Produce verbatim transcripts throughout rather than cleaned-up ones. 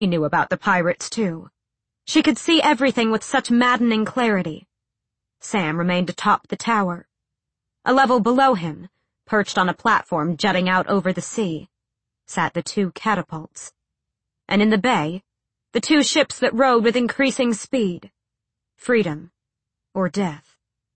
He knew about the pirates, too. She could see everything with such maddening clarity. Sam remained atop the tower. A level below him, perched on a platform jutting out over the sea, sat the two catapults. And in the bay, the two ships that rode with increasing speed. Freedom or death.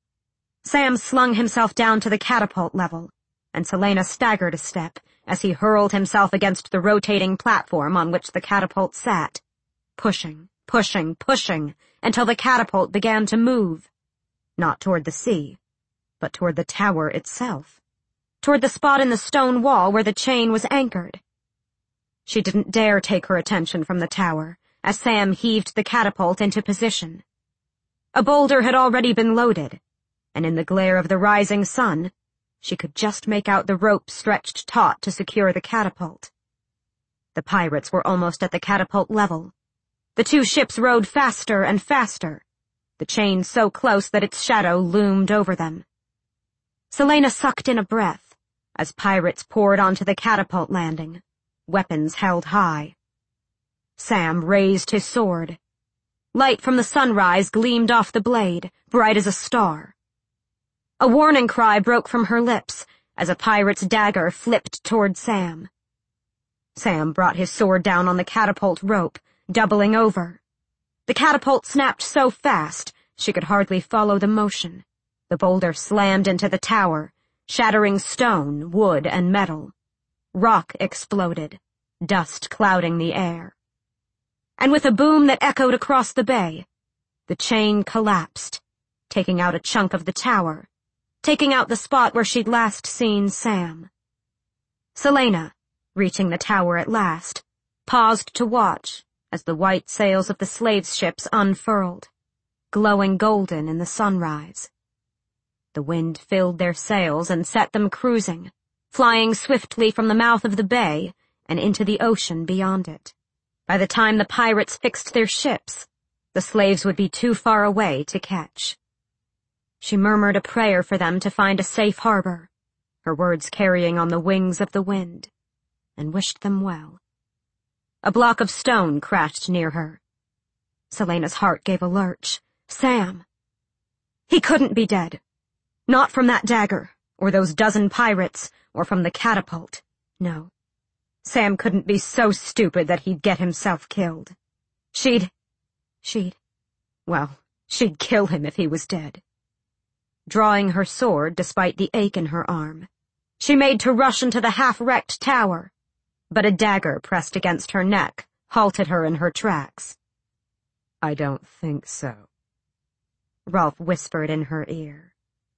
Sam slung himself down to the catapult level, and Celaena staggered a step as he hurled himself against the rotating platform on which the catapult sat, pushing, pushing, pushing, until the catapult began to move, not toward the sea, but toward the tower itself, toward the spot in the stone wall where the chain was anchored. She didn't dare take her attention from the tower as Sam heaved the catapult into position. A boulder had already been loaded, and in the glare of the rising sun, she could just make out the rope stretched taut to secure the catapult. The pirates were almost at the catapult level. The two ships rode faster and faster, the chain so close that its shadow loomed over them. Celaena sucked in a breath as pirates poured onto the catapult landing, weapons held high. Sam raised his sword. Light from the sunrise gleamed off the blade, bright as a star. A warning cry broke from her lips as a pirate's dagger flipped toward Sam. Sam brought his sword down on the catapult rope, doubling over. The catapult snapped so fast she could hardly follow the motion. The boulder slammed into the tower, shattering stone, wood, and metal. Rock exploded, dust clouding the air. And with a boom that echoed across the bay, the chain collapsed, taking out a chunk of the tower, taking out the spot where she'd last seen Sam. Celaena, reaching the tower at last, paused to watch as the white sails of the slaves' ships unfurled, glowing golden in the sunrise. The wind filled their sails and set them cruising, flying swiftly from the mouth of the bay and into the ocean beyond it. By the time the pirates fixed their ships, the slaves would be too far away to catch. She murmured a prayer for them to find a safe harbor, her words carrying on the wings of the wind, and wished them well. A block of stone crashed near her. Celaena's heart gave a lurch. Sam! He couldn't be dead. Not from that dagger, or those dozen pirates, or from the catapult. No. Sam couldn't be so stupid that he'd get himself killed. She'd... she'd... well, she'd kill him if he was dead. Drawing her sword despite the ache in her arm, she made to rush into the half-wrecked tower, but a dagger pressed against her neck halted her in her tracks. "I don't think so," Rolfe whispered in her ear.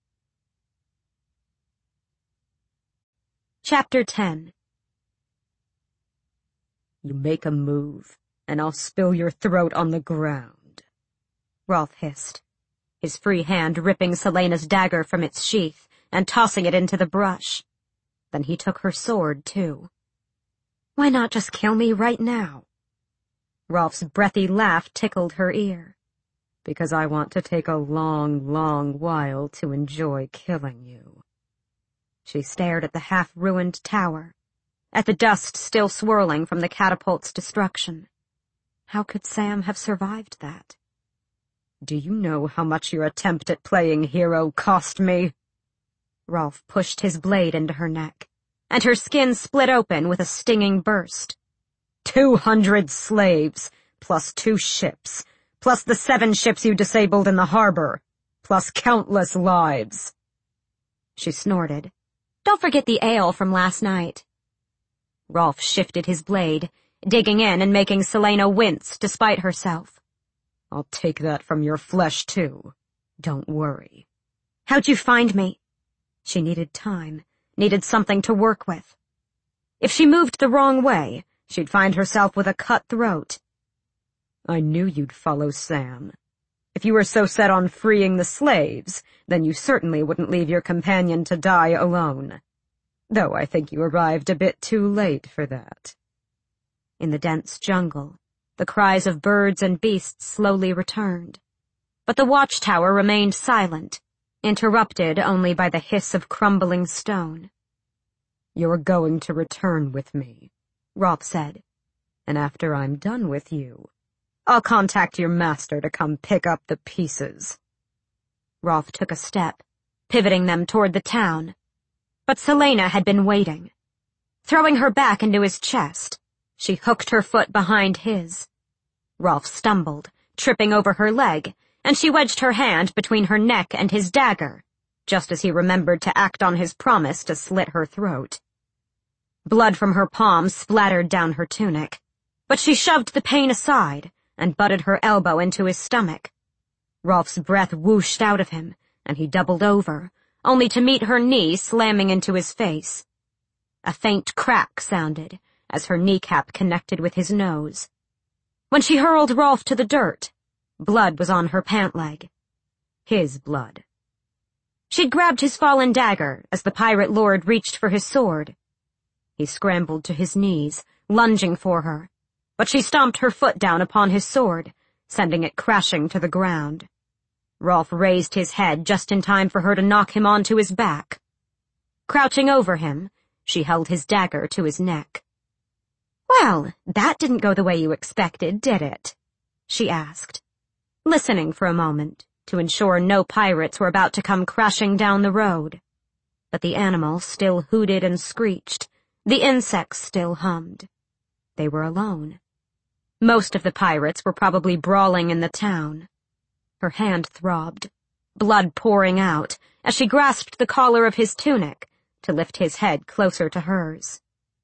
Chapter ten. "You make a move, and I'll spill your throat on the ground," Rolfe hissed, his free hand ripping Celaena's dagger from its sheath and tossing it into the brush. Then he took her sword, too. "Why not just kill me right now?" Rolfe's breathy laugh tickled her ear. "Because I want to take a long, long while to enjoy killing you." She stared at the half-ruined tower, at the dust still swirling from the catapult's destruction. How could Sam have survived that? "Do you know how much your attempt at playing hero cost me?" Rolfe pushed his blade into her neck, and her skin split open with a stinging burst. Two hundred slaves, plus two ships, plus the seven ships you disabled in the harbor, plus countless lives. She snorted. "Don't forget the ale from last night." Rolfe shifted his blade, digging in and making Celaena wince despite herself. "I'll take that from your flesh, too. Don't worry." "How'd you find me?" She needed time, needed something to work with. If she moved the wrong way, she'd find herself with a cut throat. "I knew you'd follow Sam. If you were so set on freeing the slaves, then you certainly wouldn't leave your companion to die alone. Though I think you arrived a bit too late for that." In the dense jungle, the cries of birds and beasts slowly returned, but the watchtower remained silent, interrupted only by the hiss of crumbling stone. "You're going to return with me," Rolfe said, And after I'm done with you, I'll contact your master to come pick up the pieces. Rolf took a step, pivoting them toward the town. But Selena had been waiting. Throwing her back into his chest, she hooked her foot behind his. Rolf stumbled, tripping over her leg, and she wedged her hand between her neck and his dagger, just as he remembered to act on his promise to slit her throat. Blood from her palm splattered down her tunic, but she shoved the pain aside and butted her elbow into his stomach. Rolf's breath whooshed out of him, and he doubled over, only to meet her knee slamming into his face. A faint crack sounded as her kneecap connected with his nose. When she hurled Rolf to the dirt, blood was on her pant leg. His blood. She'd grabbed his fallen dagger as the pirate lord reached for his sword. He scrambled to his knees, lunging for her, but she stomped her foot down upon his sword, sending it crashing to the ground. Rolf raised his head just in time for her to knock him onto his back. Crouching over him, she held his dagger to his neck. "Well, that didn't go the way you expected, did it?" she asked, listening for a moment to ensure no pirates were about to come crashing down the road. But the animal still hooted and screeched, the insects still hummed. They were alone. Most of the pirates were probably brawling in the town. Her hand throbbed, blood pouring out, as she grasped the collar of his tunic to lift his head closer to hers.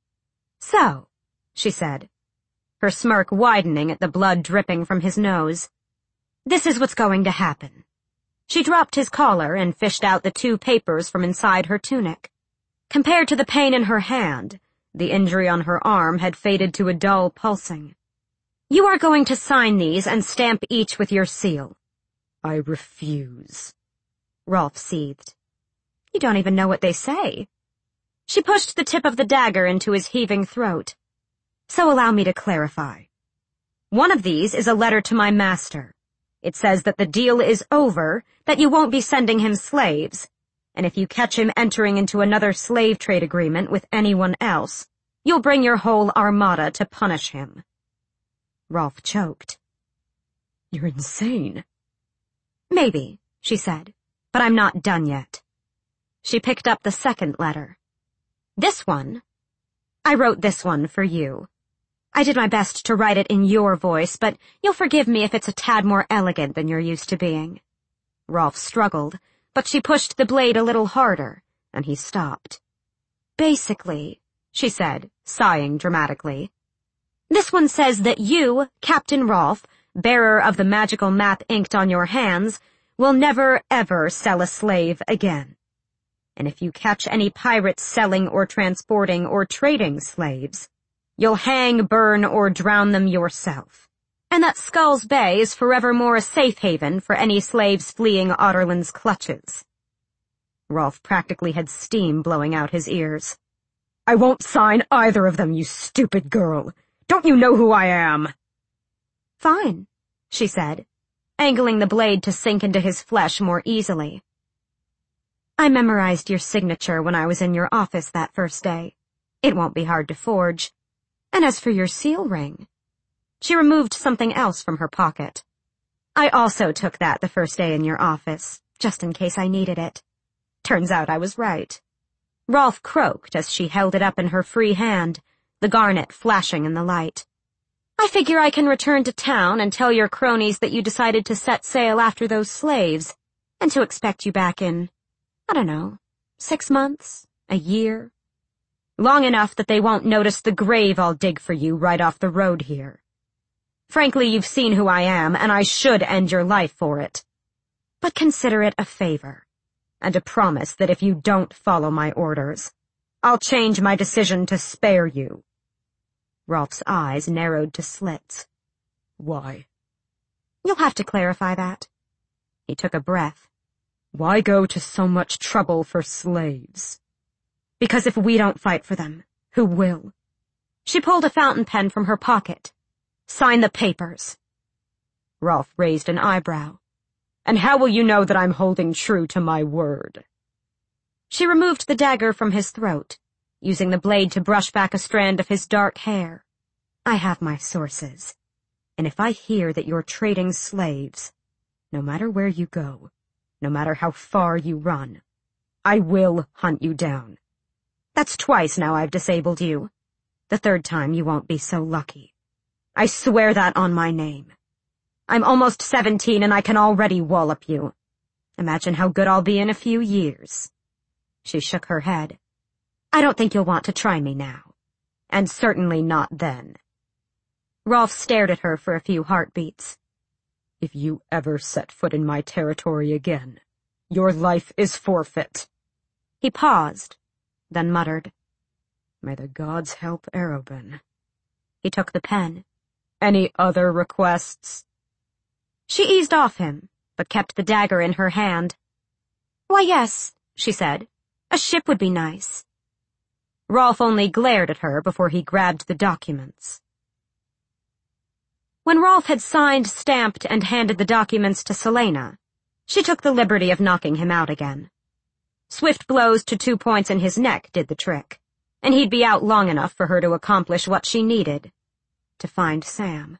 "So," she said, her smirk widening at the blood dripping from his nose, "this is what's going to happen." She dropped his collar and fished out the two papers from inside her tunic. Compared to the pain in her hand, the injury on her arm had faded to a dull pulsing. "You are going to sign these and stamp each with your seal." "I refuse," Rolf seethed. "You don't even know what they say." She pushed the tip of the dagger into his heaving throat. "So allow me to clarify. One of these is a letter to my master. It says that the deal is over, that you won't be sending him slaves, and if you catch him entering into another slave trade agreement with anyone else, you'll bring your whole armada to punish him." Rolf choked. "You're insane." "Maybe," she said, "but I'm not done yet." She picked up the second letter. "This one? I wrote this one for you. I did my best to write it in your voice, but you'll forgive me if it's a tad more elegant than you're used to being." Rolf struggled, but she pushed the blade a little harder, and he stopped. "Basically," she said, sighing dramatically, "this one says that you, Captain Rolf, bearer of the magical map inked on your hands, will never, ever sell a slave again. And if you catch any pirates selling or transporting or trading slaves, you'll hang, burn, or drown them yourself. And that Skulls Bay is forevermore a safe haven for any slaves fleeing Otterland's clutches." Rolf practically had steam blowing out his ears. "I won't sign either of them, you stupid girl. Don't you know who I am?" "Fine," she said, angling the blade to sink into his flesh more easily. "I memorized your signature when I was in your office that first day. It won't be hard to forge. And as for your seal ring..." She removed something else from her pocket. "I also took that the first day in your office, just in case I needed it. Turns out I was right." Rolf croaked as she held it up in her free hand, the garnet flashing in the light. "I figure I can return to town and tell your cronies that you decided to set sail after those slaves, and to expect you back in, I don't know, six months, a year. Long enough that they won't notice the grave I'll dig for you right off the road here. Frankly, you've seen who I am, and I should end your life for it. But consider it a favor, and a promise that if you don't follow my orders, I'll change my decision to spare you." Rolf's eyes narrowed to slits. "Why?" "You'll have to clarify that." He took a breath. "Why go to so much trouble for slaves?" "Because if we don't fight for them, who will?" She pulled a fountain pen from her pocket. "Sign the papers." Rolf raised an eyebrow. "And how will you know that I'm holding true to my word?" She removed the dagger from his throat, using the blade to brush back a strand of his dark hair. I have my sources, and if I hear that you're trading slaves, no matter where you go, no matter how far you run, I will hunt you down. That's twice now I've disabled you. The third time you won't be so lucky. I swear that on my name. I'm almost seventeen and I can already wallop you. Imagine how good I'll be in a few years. She shook her head. I don't think you'll want to try me now. And certainly not then. Rolf stared at her for a few heartbeats. If you ever set foot in my territory again, your life is forfeit. He paused, then muttered, May the gods help Arobynn. He took the pen. Any other requests? She eased off him, but kept the dagger in her hand. Why, yes, she said. A ship would be nice. Rolf only glared at her before he grabbed the documents. When Rolf had signed, stamped, and handed the documents to Celaena, she took the liberty of knocking him out again. Swift blows to two points in his neck did the trick, and he'd be out long enough for her to accomplish what she needed, to find Sam.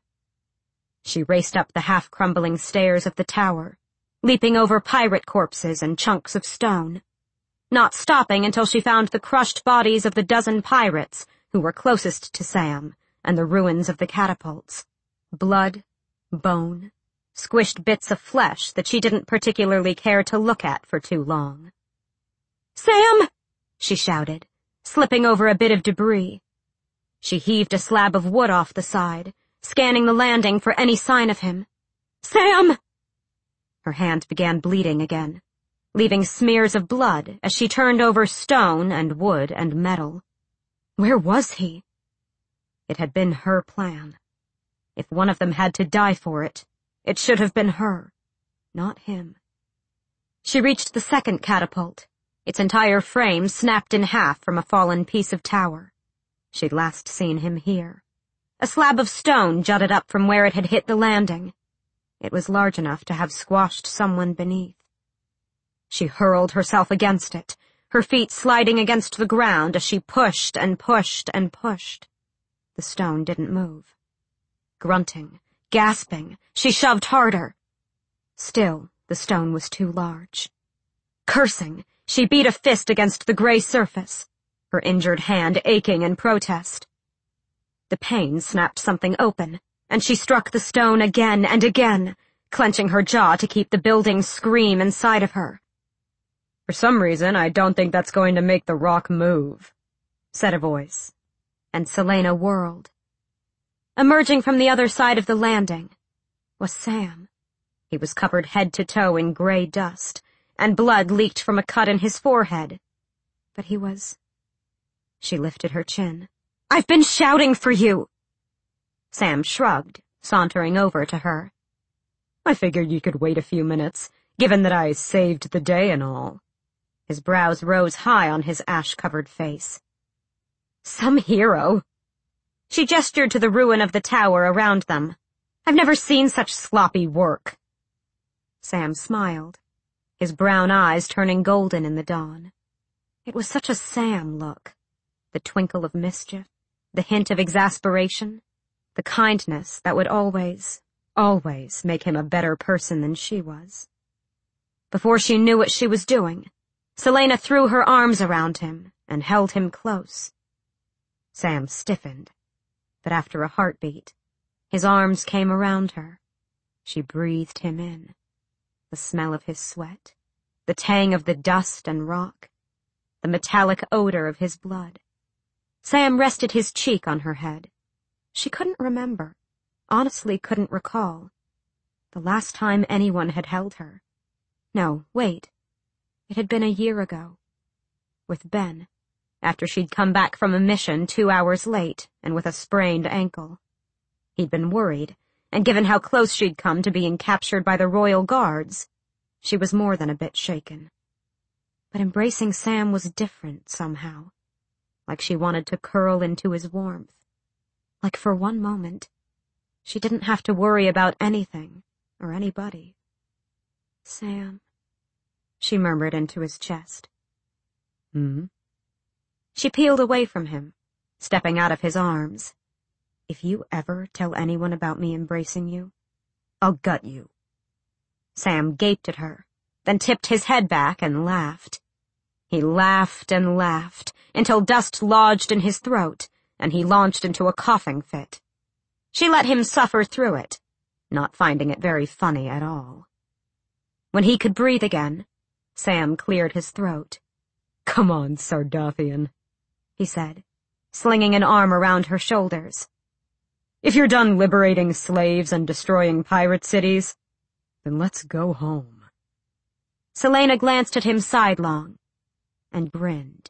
She raced up the half-crumbling stairs of the tower, leaping over pirate corpses and chunks of stone, not stopping until she found the crushed bodies of the dozen pirates who were closest to Sam and the ruins of the catapults. Blood, bone, squished bits of flesh that she didn't particularly care to look at for too long. Sam! She shouted, slipping over a bit of debris. She heaved a slab of wood off the side, scanning the landing for any sign of him. Sam! Her hand began bleeding again, leaving smears of blood as she turned over stone and wood and metal. Where was he? It had been her plan. If one of them had to die for it, it should have been her, not him. She reached the second catapult, its entire frame snapped in half from a fallen piece of tower. She'd last seen him here. A slab of stone jutted up from where it had hit the landing. It was large enough to have squashed someone beneath. She hurled herself against it, her feet sliding against the ground as she pushed and pushed and pushed. The stone didn't move. Grunting, gasping, she shoved harder. Still, the stone was too large. Cursing, she beat a fist against the gray surface, her injured hand aching in protest. The pain snapped something open, and she struck the stone again and again, clenching her jaw to keep the building scream inside of her. For some reason, I don't think that's going to make the rock move, said a voice, and Celaena whirled. Emerging from the other side of the landing was Sam. He was covered head to toe in gray dust, and blood leaked from a cut in his forehead. But he was... She lifted her chin. I've been shouting for you! Sam shrugged, sauntering over to her. I figured you could wait a few minutes, given that I saved the day and all. His brows rose high on his ash-covered face. Some hero. She gestured to the ruin of the tower around them. I've never seen such sloppy work. Sam smiled, his brown eyes turning golden in the dawn. It was such a Sam look. The twinkle of mischief, the hint of exasperation, the kindness that would always, always make him a better person than she was. Before she knew what she was doing, Celaena threw her arms around him and held him close. Sam stiffened, but after a heartbeat, his arms came around her. She breathed him in. The smell of his sweat, the tang of the dust and rock, the metallic odor of his blood. Sam rested his cheek on her head. She couldn't remember, honestly couldn't recall, the last time anyone had held her. No, wait. It had been a year ago. With Ben, after she'd come back from a mission two hours late and with a sprained ankle. He'd been worried, and given how close she'd come to being captured by the Royal Guards, she was more than a bit shaken. But embracing Sam was different somehow, like she wanted to curl into his warmth. Like for one moment, she didn't have to worry about anything or anybody. Sam, she murmured into his chest. Hmm? She peeled away from him, stepping out of his arms. If you ever tell anyone about me embracing you, I'll gut you." Sam gaped at her, then tipped his head back and laughed. He laughed and laughed, until dust lodged in his throat, and he launched into a coughing fit. She let him suffer through it, not finding it very funny at all. When he could breathe again, Sam cleared his throat. "Come on, Sardathian," he said, slinging an arm around her shoulders. "If you're done liberating slaves and destroying pirate cities, then let's go home." Selena glanced at him sidelong and grinned.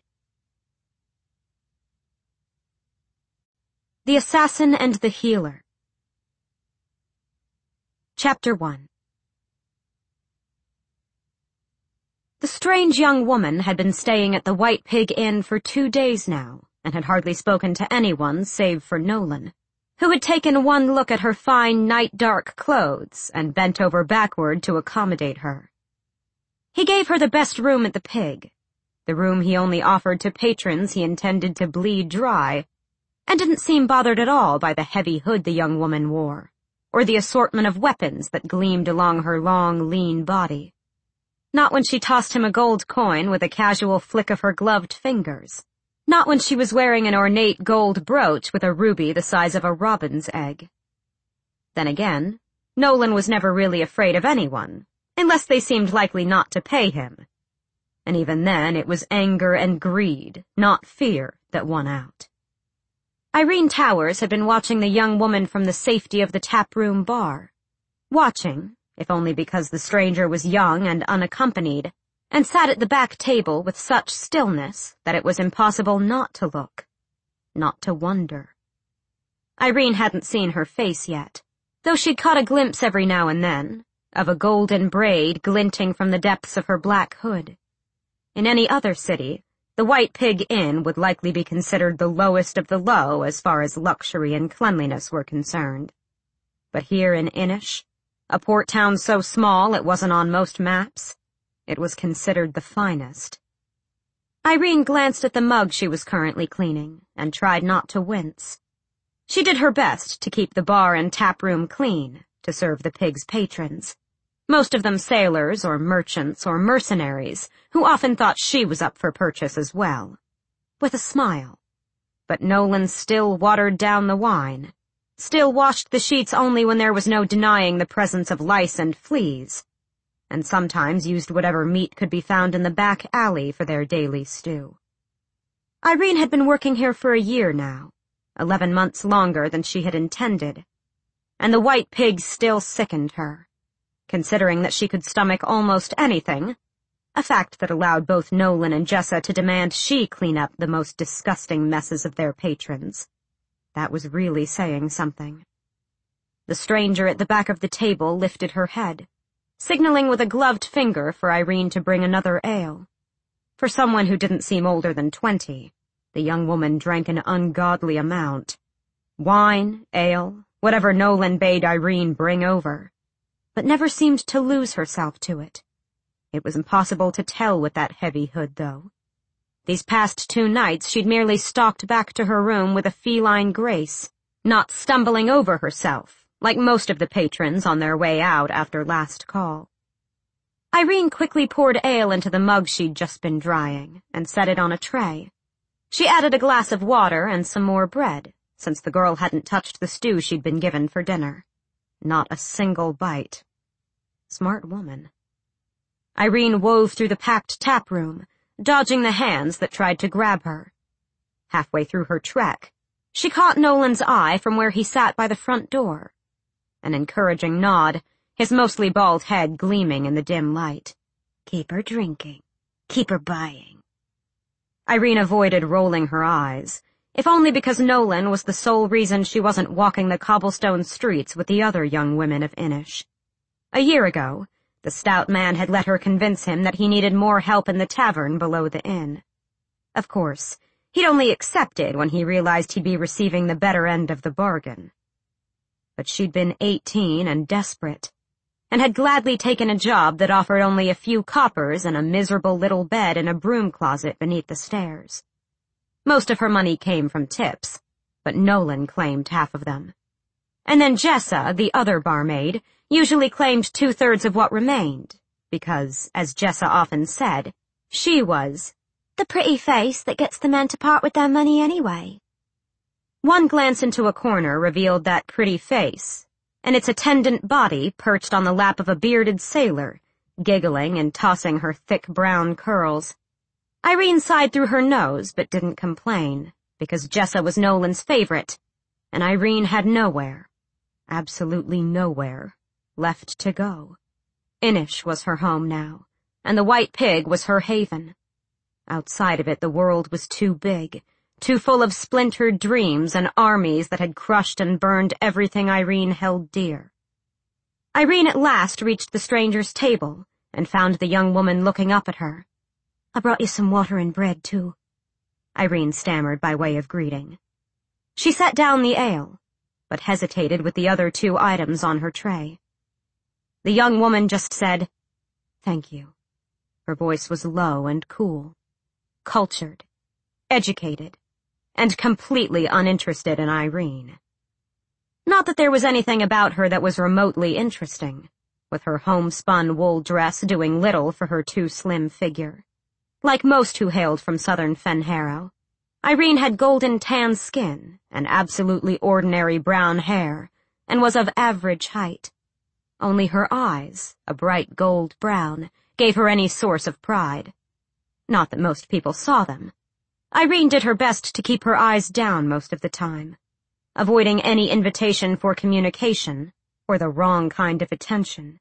The Assassin and the Healer. Chapter one. The strange young woman had been staying at the White Pig Inn for two days now, and had hardly spoken to anyone save for Nolan, who had taken one look at her fine night-dark clothes and bent over backward to accommodate her. He gave her the best room at the Pig, the room he only offered to patrons he intended to bleed dry, and didn't seem bothered at all by the heavy hood the young woman wore, or the assortment of weapons that gleamed along her long, lean body. Not when she tossed him a gold coin with a casual flick of her gloved fingers. Not when she was wearing an ornate gold brooch with a ruby the size of a robin's egg. Then again, Nolan was never really afraid of anyone, unless they seemed likely not to pay him. And even then it was anger and greed, not fear, that won out. Irene Towers had been watching the young woman from the safety of the taproom bar. Watching, if only because the stranger was young and unaccompanied, and sat at the back table with such stillness that it was impossible not to look, not to wonder. Irene hadn't seen her face yet, though she'd caught a glimpse every now and then, of a golden braid glinting from the depths of her black hood. In any other city, the White Pig Inn would likely be considered the lowest of the low as far as luxury and cleanliness were concerned. But here in Inish, a port town so small it wasn't on most maps, it was considered the finest. Irene glanced at the mug she was currently cleaning and tried not to wince. She did her best to keep the bar and taproom clean to serve the Pig's patrons, most of them sailors or merchants or mercenaries who often thought she was up for purchase as well, with a smile. But Nolan still watered down the wine, still washed the sheets only when there was no denying the presence of lice and fleas, and sometimes used whatever meat could be found in the back alley for their daily stew. Irene had been working here for a year now, eleven months longer than she had intended, and the White Pig still sickened her, considering that she could stomach almost anything, a fact that allowed both Nolan and Jessa to demand she clean up the most disgusting messes of their patrons. That was really saying something. The stranger at the back of the table lifted her head, signaling with a gloved finger for Irene to bring another ale. For someone who didn't seem older than twenty, the young woman drank an ungodly amount. Wine, ale, whatever Nolan bade Irene bring over, but never seemed to lose herself to it. It was impossible to tell with that heavy hood, though. These past two nights she'd merely stalked back to her room with a feline grace, not stumbling over herself, like most of the patrons on their way out after last call. Irene quickly poured ale into the mug she'd just been drying, and set it on a tray. She added a glass of water and some more bread, since the girl hadn't touched the stew she'd been given for dinner. Not a single bite. Smart woman. Irene wove through the packed taproom, dodging the hands that tried to grab her. Halfway through her trek, she caught Nolan's eye from where he sat by the front door. An encouraging nod, his mostly bald head gleaming in the dim light. Keep her drinking. Keep her buying. Irene avoided rolling her eyes, if only because Nolan was the sole reason she wasn't walking the cobblestone streets with the other young women of Inish. A year ago, the stout man had let her convince him that he needed more help in the tavern below the inn. Of course, he'd only accepted when he realized he'd be receiving the better end of the bargain. But she'd been eighteen and desperate, and had gladly taken a job that offered only a few coppers and a miserable little bed in a broom closet beneath the stairs. Most of her money came from tips, but Nolan claimed half of them. And then Jessa, the other barmaid, usually claimed two-thirds of what remained, because, as Jessa often said, she was the pretty face that gets the men to part with their money anyway. One glance into a corner revealed that pretty face, and its attendant body perched on the lap of a bearded sailor, giggling and tossing her thick brown curls. Irene sighed through her nose but didn't complain, because Jessa was Nolan's favorite, and Irene had nowhere, absolutely nowhere, left to go. Inish was her home now, and the White Pig was her haven. Outside of it the world was too big, too full of splintered dreams and armies that had crushed and burned everything Irene held dear. Irene at last reached the stranger's table and found the young woman looking up at her. "I brought you some water and bread, too," Irene stammered by way of greeting. She set down the ale, but hesitated with the other two items on her tray. The young woman just said, "Thank you." Her voice was low and cool, cultured, educated, and completely uninterested in Irene. Not that there was anything about her that was remotely interesting, with her homespun wool dress doing little for her too slim figure. Like most who hailed from southern Fenharrow, Irene had golden tan skin and absolutely ordinary brown hair, and was of average height. Only her eyes, a bright gold brown, gave her any source of pride. Not that most people saw them. Irene did her best to keep her eyes down most of the time, avoiding any invitation for communication or the wrong kind of attention.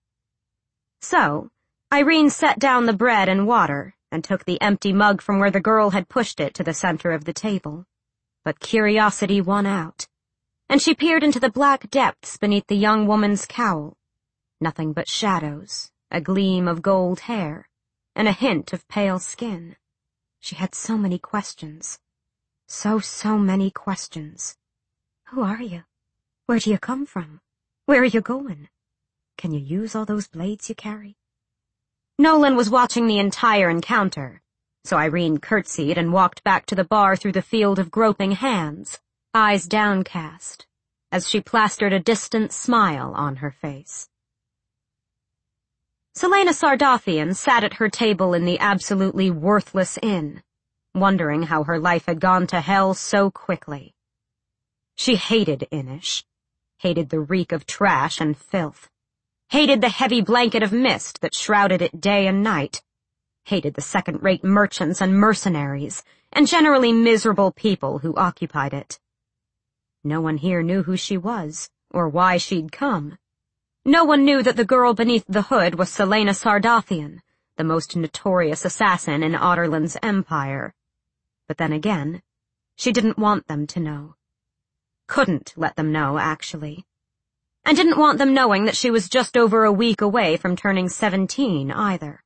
So, Irene set down the bread and water and took the empty mug from where the girl had pushed it to the center of the table. But curiosity won out, and she peered into the black depths beneath the young woman's cowl. Nothing but shadows, a gleam of gold hair, and a hint of pale skin. She had so many questions. So, so many questions. Who are you? Where do you come from? Where are you going? Can you use all those blades you carry? Nolan was watching the entire encounter, so Irene curtsied and walked back to the bar through the field of groping hands, eyes downcast, as she plastered a distant smile on her face. Celaena Sardathian sat at her table in the absolutely worthless inn, wondering how her life had gone to hell so quickly. She hated Inish, hated the reek of trash and filth, hated the heavy blanket of mist that shrouded it day and night, hated the second-rate merchants and mercenaries, and generally miserable people who occupied it. No one here knew who she was, or why she'd come. No one knew that the girl beneath the hood was Celaena Sardathian, the most notorious assassin in Otterland's empire. But then again, she didn't want them to know. Couldn't let them know, actually. And didn't want them knowing that she was just over a week away from turning seventeen, either.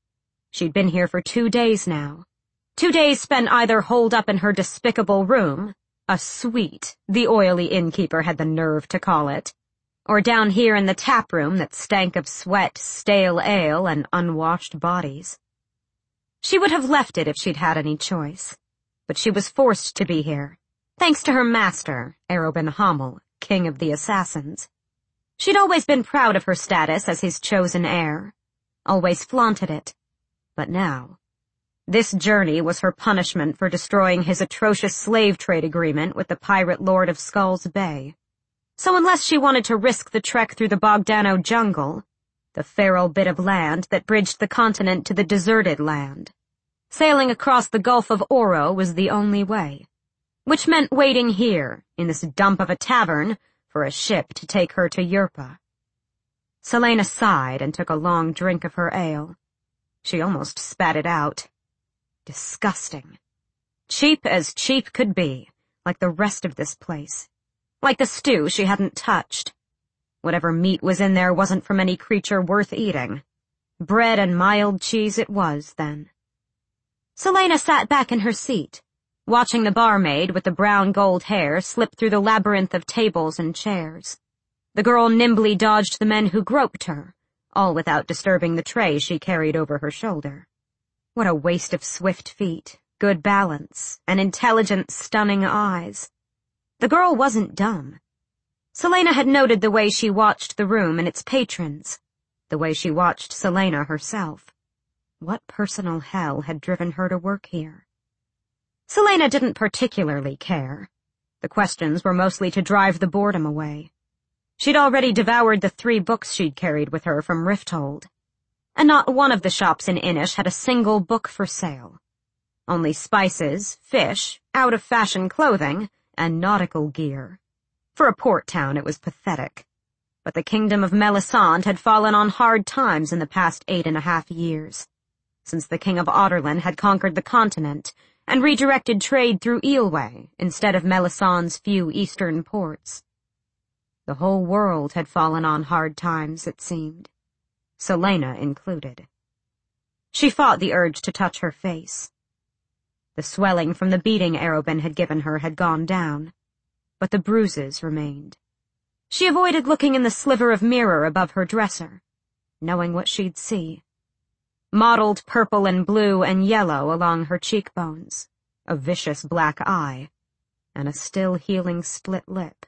She'd been here for two days now. Two days spent either holed up in her despicable room, a suite, the oily innkeeper had the nerve to call it, or down here in the tap room that stank of sweat, stale ale, and unwashed bodies. She would have left it if she'd had any choice, but she was forced to be here, thanks to her master, Arobin Hommel, king of the assassins. She'd always been proud of her status as his chosen heir, always flaunted it, but now, this journey was her punishment for destroying his atrocious slave trade agreement with the pirate lord of Skulls Bay. So unless she wanted to risk the trek through the Bogdano jungle, the feral bit of land that bridged the continent to the deserted land, sailing across the Gulf of Oro was the only way, which meant waiting here, in this dump of a tavern, for a ship to take her to Yerpa. Celaena sighed and took a long drink of her ale. She almost spat it out. Disgusting. Cheap as cheap could be, like the rest of this place. Like the stew she hadn't touched. Whatever meat was in there wasn't from any creature worth eating. Bread and mild cheese it was, then. Celaena sat back in her seat, watching the barmaid with the brown gold hair slip through the labyrinth of tables and chairs. The girl nimbly dodged the men who groped her, all without disturbing the tray she carried over her shoulder. What a waste of swift feet, good balance, and intelligent, stunning eyes. The girl wasn't dumb. Selena had noted the way she watched the room and its patrons, the way she watched Selena herself. What personal hell had driven her to work here? Selena didn't particularly care. The questions were mostly to drive the boredom away. She'd already devoured the three books she'd carried with her from Rifthold, and not one of the shops in Inish had a single book for sale. Only spices, fish, out-of-fashion clothing, and nautical gear. For a port town, it was pathetic. But the kingdom of Melisande had fallen on hard times in the past eight and a half years, since the king of Adarlan had conquered the continent and redirected trade through Eelway instead of Melisande's few eastern ports. The whole world had fallen on hard times, it seemed, Selena included. She fought the urge to touch her face. The swelling from the beating Arobynn had given her had gone down, but the bruises remained. She avoided looking in the sliver of mirror above her dresser, knowing what she'd see. Mottled purple and blue and yellow along her cheekbones, a vicious black eye, and a still healing split lip.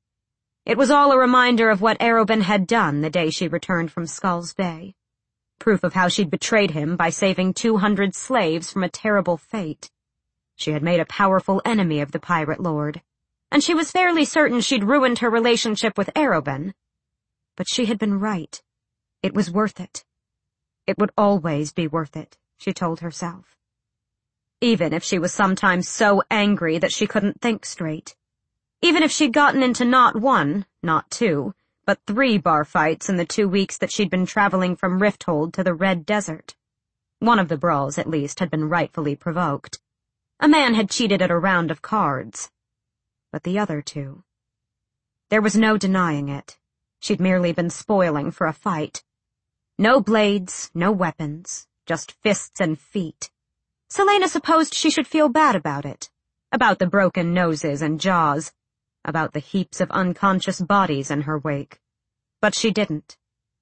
It was all a reminder of what Arobynn had done the day she returned from Skulls Bay, proof of how she'd betrayed him by saving two hundred slaves from a terrible fate. She had made a powerful enemy of the pirate lord, and she was fairly certain she'd ruined her relationship with Arobynn. But she had been right. It was worth it. It would always be worth it, she told herself. Even if she was sometimes so angry that she couldn't think straight. Even if she'd gotten into not one, not two, but three bar fights in the two weeks that she'd been traveling from Rifthold to the Red Desert. One of the brawls, at least, had been rightfully provoked. A man had cheated at a round of cards. But the other two... There was no denying it. She'd merely been spoiling for a fight. No blades, no weapons, just fists and feet. Selena supposed she should feel bad about it, about the broken noses and jaws, about the heaps of unconscious bodies in her wake. But she didn't.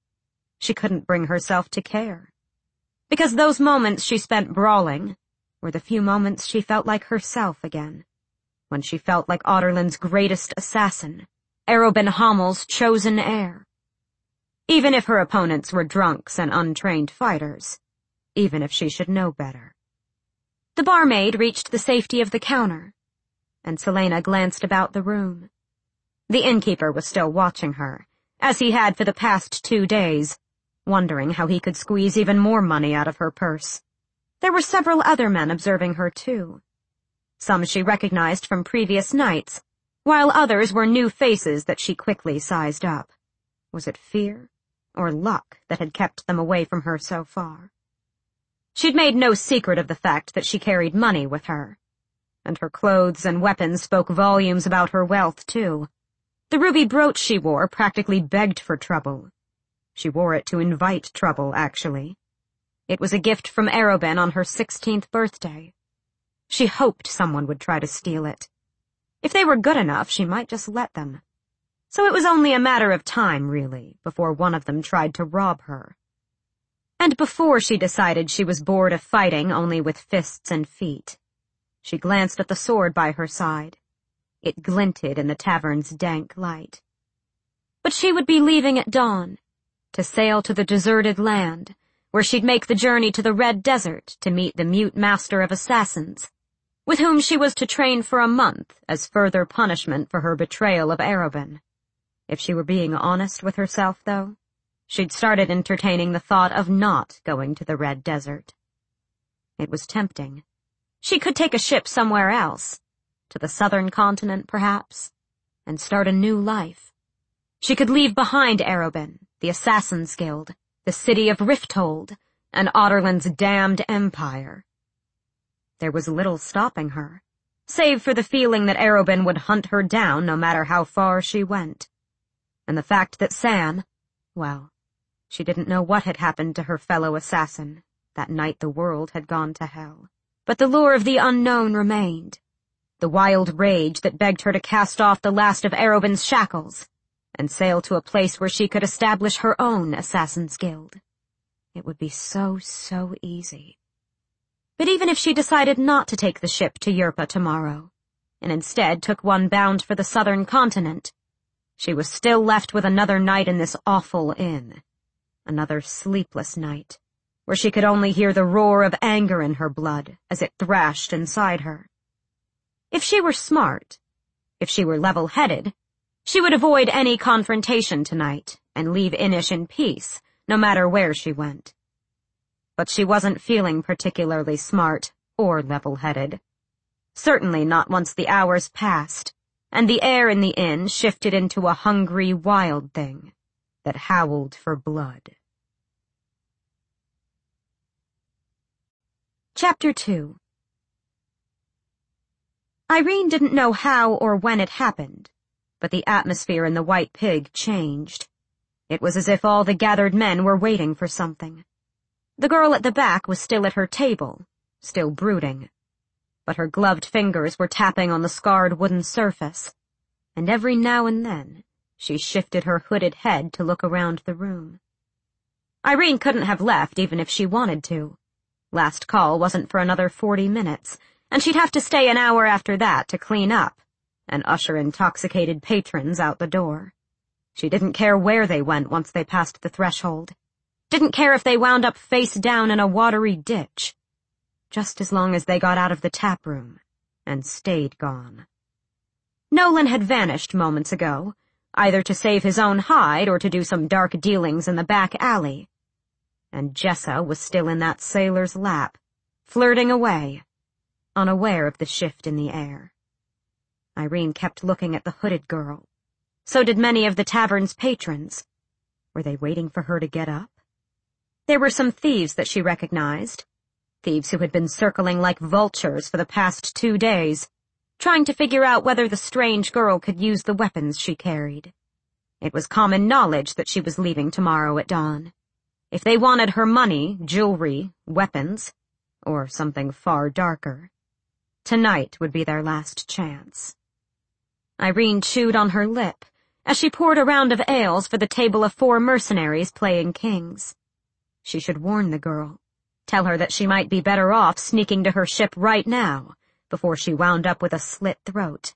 She couldn't bring herself to care. Because those moments she spent brawling were the few moments she felt like herself again, when she felt like Adarlan's greatest assassin, Arobynn Hamill's chosen heir. Even if her opponents were drunks and untrained fighters, even if she should know better. The barmaid reached the safety of the counter, and Selena glanced about the room. The innkeeper was still watching her, as he had for the past two days, wondering how he could squeeze even more money out of her purse. There were several other men observing her, too. Some she recognized from previous nights, while others were new faces that she quickly sized up. Was it fear or luck that had kept them away from her so far? She'd made no secret of the fact that she carried money with her, and her clothes and weapons spoke volumes about her wealth, too. The ruby brooch she wore practically begged for trouble. She wore it to invite trouble, actually. It was a gift from Arobynn on her sixteenth birthday. She hoped someone would try to steal it. If they were good enough, she might just let them. So it was only a matter of time, really, before one of them tried to rob her. And before she decided she was bored of fighting only with fists and feet, she glanced at the sword by her side. It glinted in the tavern's dank light. But she would be leaving at dawn, to sail to the deserted land, where she'd make the journey to the Red Desert to meet the mute master of assassins, with whom she was to train for a month as further punishment for her betrayal of Arobynn. If she were being honest with herself, though, she'd started entertaining the thought of not going to the Red Desert. It was tempting. She could take a ship somewhere else, to the southern continent, perhaps, and start a new life. She could leave behind Arobynn, the Assassin's Guild, the city of Rifthold, and Adarlan's damned empire. There was little stopping her, save for the feeling that Arobynn would hunt her down no matter how far she went. And the fact that Sam, well, she didn't know what had happened to her fellow assassin that night the world had gone to hell. But the lure of the unknown remained, the wild rage that begged her to cast off the last of Arobynn's shackles and sail to a place where she could establish her own Assassin's Guild. It would be so, so easy. But even if she decided not to take the ship to Yerpa tomorrow, and instead took one bound for the southern continent, she was still left with another night in this awful inn. Another sleepless night, where she could only hear the roar of anger in her blood as it thrashed inside her. If she were smart, if she were level-headed, she would avoid any confrontation tonight and leave Inish in peace, no matter where she went. But she wasn't feeling particularly smart or level-headed. Certainly not once the hours passed, and the air in the inn shifted into a hungry, wild thing that howled for blood. Chapter two. Irene didn't know how or when it happened, but the atmosphere in the White Pig changed. It was as if all the gathered men were waiting for something. The girl at the back was still at her table, still brooding, but her gloved fingers were tapping on the scarred wooden surface, and every now and then she shifted her hooded head to look around the room. Irene couldn't have left even if she wanted to. Last call wasn't for another forty minutes, and she'd have to stay an hour after that to clean up and usher intoxicated patrons out the door. She didn't care where they went once they passed the threshold. Didn't care if they wound up face down in a watery ditch. Just as long as they got out of the tap room and stayed gone. Nolan had vanished moments ago, either to save his own hide or to do some dark dealings in the back alley. And Jessa was still in that sailor's lap, flirting away, unaware of the shift in the air. Irene kept looking at the hooded girl. So did many of the tavern's patrons. Were they waiting for her to get up? There were some thieves that she recognized. Thieves who had been circling like vultures for the past two days, trying to figure out whether the strange girl could use the weapons she carried. It was common knowledge that she was leaving tomorrow at dawn. If they wanted her money, jewelry, weapons, or something far darker, tonight would be their last chance. Irene chewed on her lip as she poured a round of ales for the table of four mercenaries playing kings. She should warn the girl, tell her that she might be better off sneaking to her ship right now, before she wound up with a slit throat.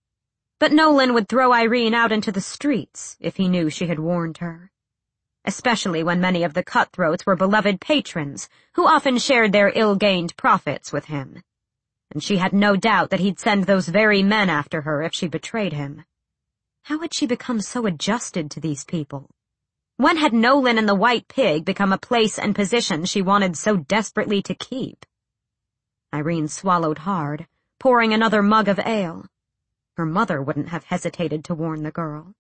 But Nolan would throw Irene out into the streets if he knew she had warned her. Especially when many of the cutthroats were beloved patrons who often shared their ill-gained profits with him. And she had no doubt that he'd send those very men after her if she betrayed him. How had she become so adjusted to these people? When had Nolan and the White Pig become a place and position she wanted so desperately to keep? Irene swallowed hard, pouring another mug of ale. Her mother wouldn't have hesitated to warn the girl.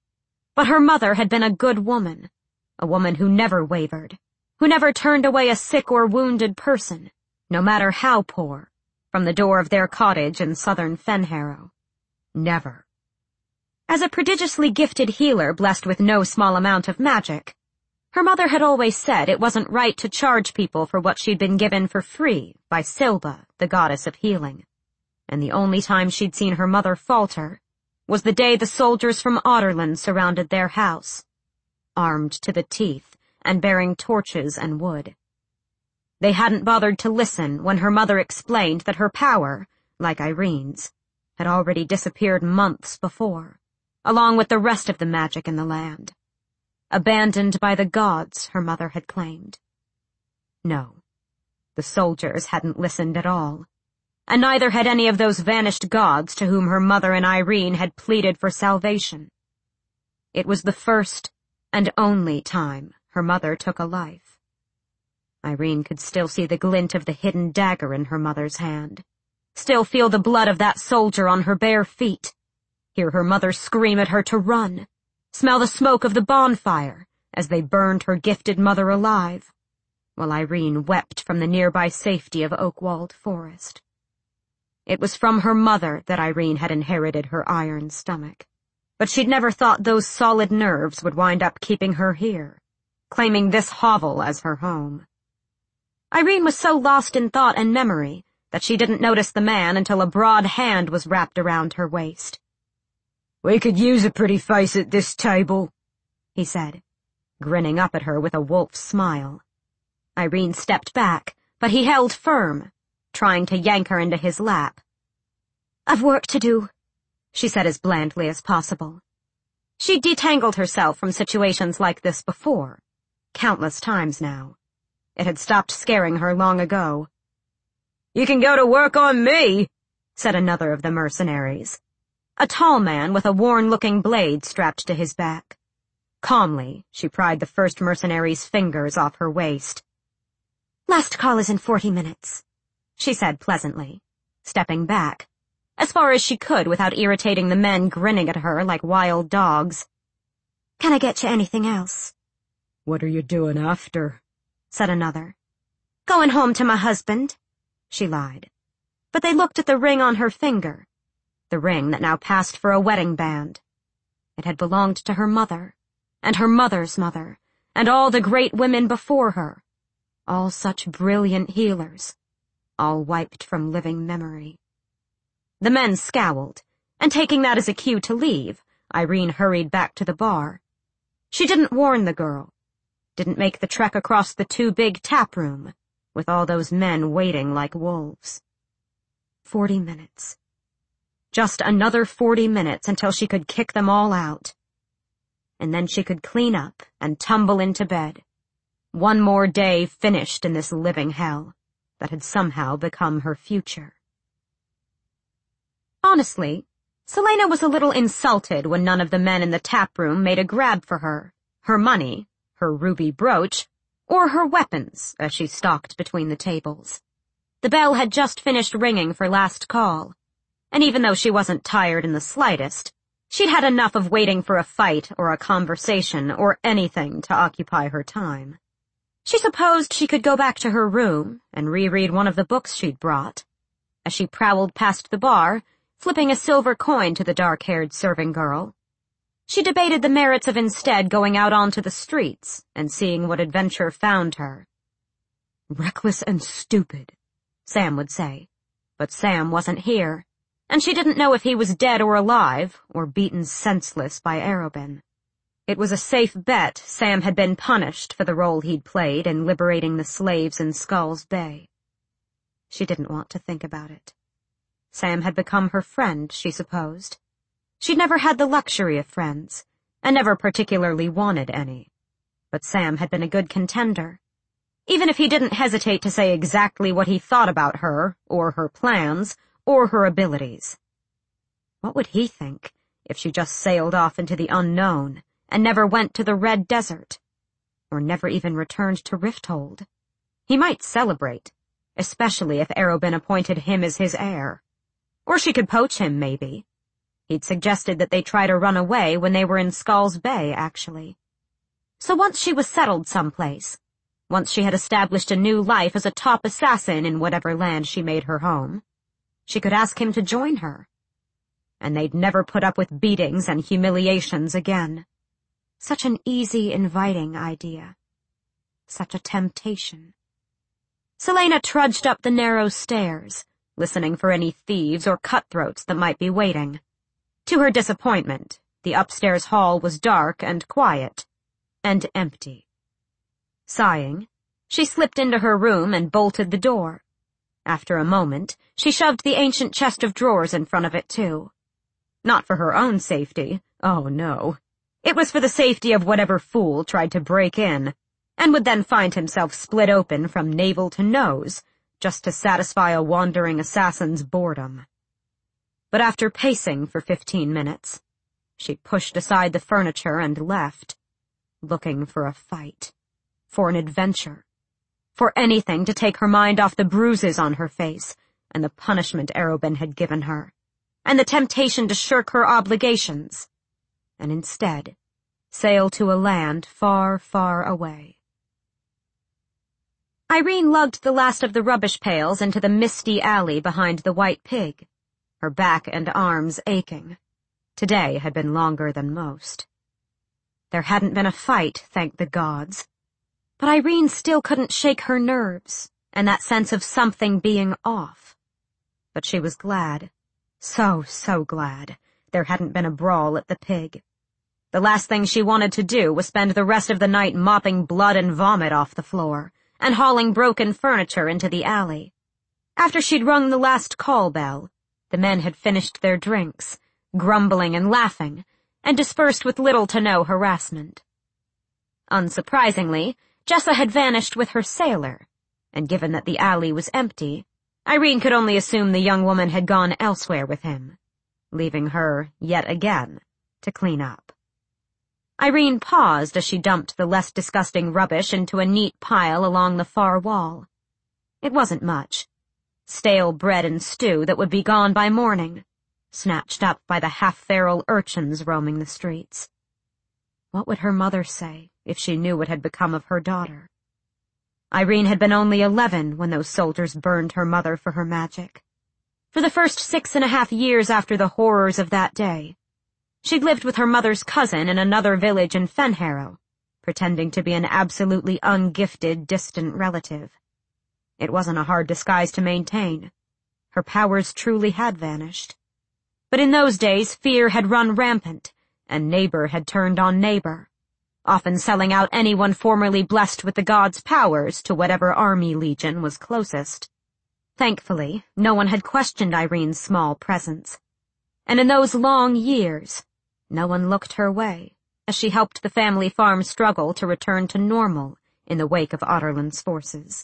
But her mother had been a good woman, a woman who never wavered, who never turned away a sick or wounded person, no matter how poor, from the door of their cottage in southern Fenharrow. Never. As a prodigiously gifted healer blessed with no small amount of magic, her mother had always said it wasn't right to charge people for what she'd been given for free by Silba, the goddess of healing. And the only time she'd seen her mother falter was the day the soldiers from Otterland surrounded their house, armed to the teeth and bearing torches and wood. They hadn't bothered to listen when her mother explained that her power, like Irene's, had already disappeared months before, along with the rest of the magic in the land. Abandoned by the gods, her mother had claimed. No, the soldiers hadn't listened at all, and neither had any of those vanished gods to whom her mother and Irene had pleaded for salvation. It was the first and only time her mother took a life. Irene could still see the glint of the hidden dagger in her mother's hand, still feel the blood of that soldier on her bare feet, hear her mother scream at her to run, smell the smoke of the bonfire as they burned her gifted mother alive, while Irene wept from the nearby safety of Oakwald Forest. It was from her mother that Irene had inherited her iron stomach, but she'd never thought those solid nerves would wind up keeping her here, claiming this hovel as her home. Irene was so lost in thought and memory that she didn't notice the man until a broad hand was wrapped around her waist. "We could use a pretty face at this table," he said, grinning up at her with a wolf's smile. Irene stepped back, but he held firm, trying to yank her into his lap. "I've work to do," she said as blandly as possible. She'd detangled herself from situations like this before, countless times now. It had stopped scaring her long ago. "You can go to work on me," said another of the mercenaries, a tall man with a worn-looking blade strapped to his back. Calmly, she pried the first mercenary's fingers off her waist. "Last call is in forty minutes, she said pleasantly, stepping back, as far as she could without irritating the men grinning at her like wild dogs. "Can I get you anything else?" "What are you doing after?" said another. "Going home to my husband," she lied. But they looked at the ring on her finger, the ring that now passed for a wedding band. It had belonged to her mother, and her mother's mother, and all the great women before her, all such brilliant healers, all wiped from living memory. The men scowled, and taking that as a cue to leave, Irene hurried back to the bar. She didn't warn the girl, didn't make the trek across the too big tap room, with all those men waiting like wolves. Forty minutes. Just another forty minutes until she could kick them all out. And then she could clean up and tumble into bed. One more day finished in this living hell that had somehow become her future. Honestly, Selena was a little insulted when none of the men in the tap room made a grab for her, her money, her ruby brooch, or her weapons as she stalked between the tables. The bell had just finished ringing for last call, and even though she wasn't tired in the slightest, she'd had enough of waiting for a fight or a conversation or anything to occupy her time. She supposed she could go back to her room and reread one of the books she'd brought. As she prowled past the bar, flipping a silver coin to the dark-haired serving girl, she debated the merits of instead going out onto the streets and seeing what adventure found her. "Reckless and stupid," Sam would say, but Sam wasn't here, and she didn't know if he was dead or alive, or beaten senseless by Arobin. It was a safe bet Sam had been punished for the role he'd played in liberating the slaves in Skulls Bay. She didn't want to think about it. Sam had become her friend, she supposed. She'd never had the luxury of friends, and never particularly wanted any. But Sam had been a good contender, even if he didn't hesitate to say exactly what he thought about her, or her plans, or her abilities. What would he think if she just sailed off into the unknown and never went to the Red Desert, or never even returned to Rifthold? He might celebrate, especially if Arobin appointed him as his heir. Or she could poach him, maybe. He'd suggested that they try to run away when they were in Skulls Bay, actually. So once she was settled someplace, once she had established a new life as a top assassin in whatever land she made her home, she could ask him to join her. And they'd never put up with beatings and humiliations again. Such an easy, inviting idea. Such a temptation. Selena trudged up the narrow stairs, listening for any thieves or cutthroats that might be waiting. To her disappointment, the upstairs hall was dark and quiet, and empty. Sighing, she slipped into her room and bolted the door. After a moment, she shoved the ancient chest of drawers in front of it, too. Not for her own safety, oh no. It was for the safety of whatever fool tried to break in, and would then find himself split open from navel to nose, just to satisfy a wandering assassin's boredom. But after pacing for fifteen minutes, she pushed aside the furniture and left, looking for a fight, for an adventure, for anything to take her mind off the bruises on her face and the punishment Arobin had given her, and the temptation to shirk her obligations, and instead sail to a land far, far away. Irene lugged the last of the rubbish pails into the misty alley behind the White Pig, her back and arms aching. Today had been longer than most. There hadn't been a fight, thank the gods, but Irene still couldn't shake her nerves and that sense of something being off. But she was glad, so, so glad, there hadn't been a brawl at the Pig. The last thing she wanted to do was spend the rest of the night mopping blood and vomit off the floor and hauling broken furniture into the alley. After she'd rung the last call bell, The men had finished their drinks, grumbling and laughing, and dispersed with little to no harassment. Unsurprisingly, Jessa had vanished with her sailor, and given that the alley was empty, Irene could only assume the young woman had gone elsewhere with him, leaving her, yet again, to clean up. Irene paused as she dumped the less disgusting rubbish into a neat pile along the far wall. It wasn't much. Stale bread and stew that would be gone by morning, snatched up by the half-feral urchins roaming the streets. What would her mother say if she knew what had become of her daughter? Irene had been only eleven when those soldiers burned her mother for her magic. For the first six and a half years after the horrors of that day, she'd lived with her mother's cousin in another village in Fenharrow, pretending to be an absolutely ungifted, distant relative. It wasn't a hard disguise to maintain. Her powers truly had vanished. But in those days, fear had run rampant, and neighbor had turned on neighbor, often selling out anyone formerly blessed with the god's powers to whatever army legion was closest. Thankfully, no one had questioned Irene's small presence. And in those long years, no one looked her way, as she helped the family farm struggle to return to normal in the wake of Otterland's forces.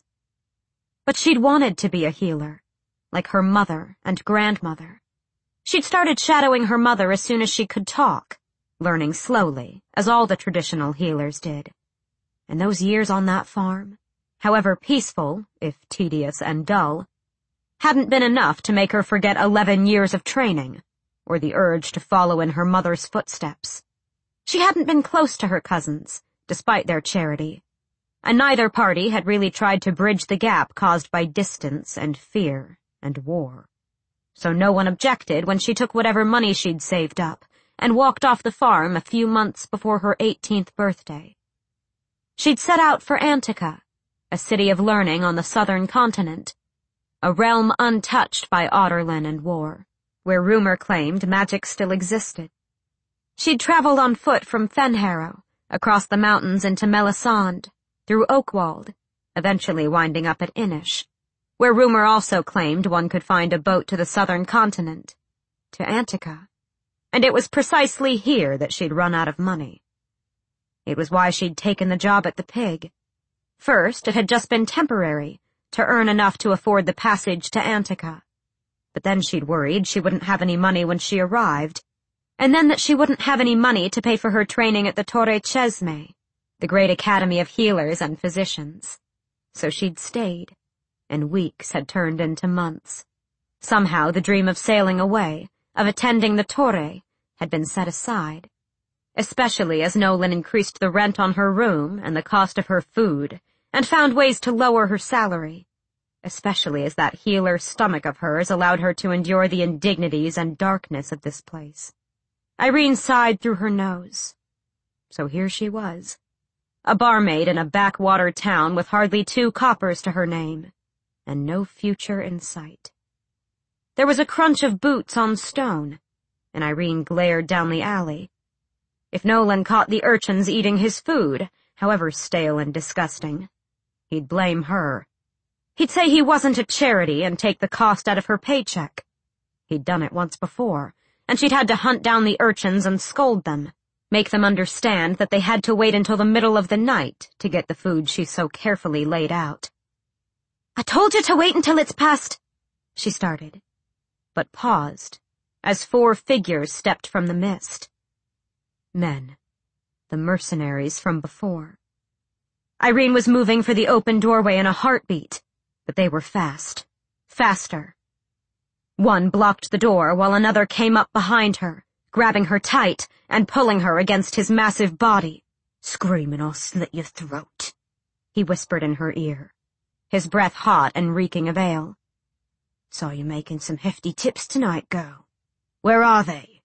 But she'd wanted to be a healer, like her mother and grandmother. She'd started shadowing her mother as soon as she could talk, learning slowly, as all the traditional healers did. And those years on that farm, however peaceful, if tedious and dull, hadn't been enough to make her forget eleven years of training, or the urge to follow in her mother's footsteps. She hadn't been close to her cousins, despite their charity, and neither party had really tried to bridge the gap caused by distance and fear and war. So no one objected when she took whatever money she'd saved up and walked off the farm a few months before her eighteenth birthday. She'd set out for Antica, a city of learning on the southern continent, a realm untouched by Otterland and war, where rumor claimed magic still existed. She'd traveled on foot from Fenharrow, across the mountains into Melisande, through Oakwald, eventually winding up at Inish, where rumor also claimed one could find a boat to the southern continent, to Antica. And it was precisely here that she'd run out of money. It was why she'd taken the job at the Pig. First, it had just been temporary, to earn enough to afford the passage to Antica. But then she'd worried she wouldn't have any money when she arrived, and then that she wouldn't have any money to pay for her training at the Torre Cesme, the great academy of healers and physicians. So she'd stayed, and weeks had turned into months. Somehow the dream of sailing away, of attending the Torre, had been set aside, especially as Nolan increased the rent on her room and the cost of her food, and found ways to lower her salary, especially as that healer stomach of hers allowed her to endure the indignities and darkness of this place. Irene sighed through her nose. So here she was, a barmaid in a backwater town with hardly two coppers to her name, and no future in sight. There was a crunch of boots on stone, and Irene glared down the alley. If Nolan caught the urchins eating his food, however stale and disgusting, he'd blame her. He'd say he wasn't a charity and take the cost out of her paycheck. He'd done it once before, and she'd had to hunt down the urchins and scold them, make them understand that they had to wait until the middle of the night to get the food she so carefully laid out. "I told you to wait until it's past," she started, but paused as four figures stepped from the mist. Men, the mercenaries from before. Irene was moving for the open doorway in a heartbeat, but they were fast, faster. One blocked the door while another came up behind her, grabbing her tight and pulling her against his massive body. "Scream and I'll slit your throat," he whispered in her ear, his breath hot and reeking of ale. "Saw you making some hefty tips tonight, girl. Where are they?"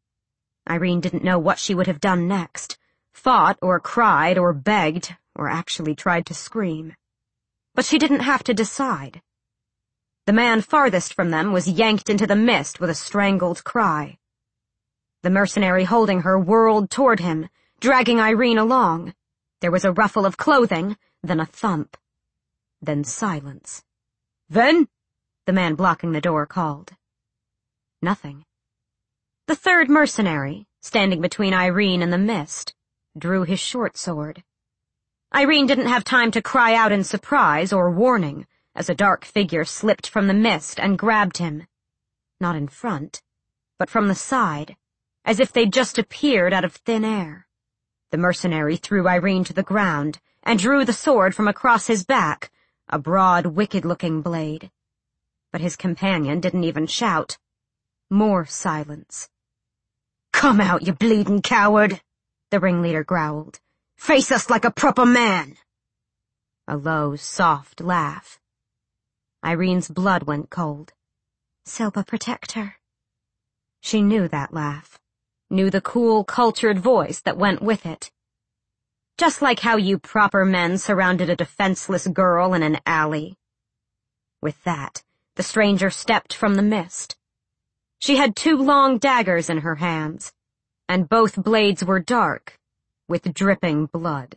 Irene didn't know what she would have done next, fought or cried or begged or actually tried to scream. But she didn't have to decide. The man farthest from them was yanked into the mist with a strangled cry. The mercenary holding her whirled toward him, dragging Irene along. There was a ruffle of clothing, then a thump. Then silence. "Ven?" the man blocking the door called. Nothing. The third mercenary, standing between Irene and the mist, drew his short sword. Irene didn't have time to cry out in surprise or warning as a dark figure slipped from the mist and grabbed him. Not in front, but from the side, as if they'd just appeared out of thin air. The mercenary threw Irene to the ground and drew the sword from across his back, a broad, wicked-looking blade. But his companion didn't even shout. More silence. "Come out, you bleeding coward," the ringleader growled. "Face us like a proper man." A low, soft laugh. Irene's blood went cold. "Silba, protect her." She knew that laugh, knew the cool, cultured voice that went with it. Just like how you proper men surrounded a defenseless girl in an alley. With that, the stranger stepped from the mist. She had two long daggers in her hands, and both blades were dark, with dripping blood.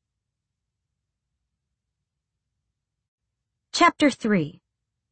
Chapter three.